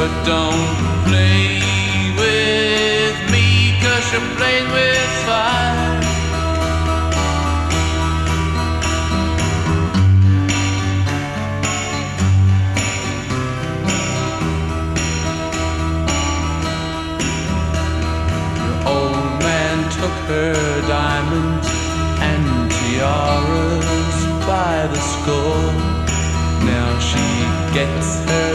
But don't play with me, 'cause you're playing with fire. Your old man took her diamonds and tiaras by the score. Now she gets her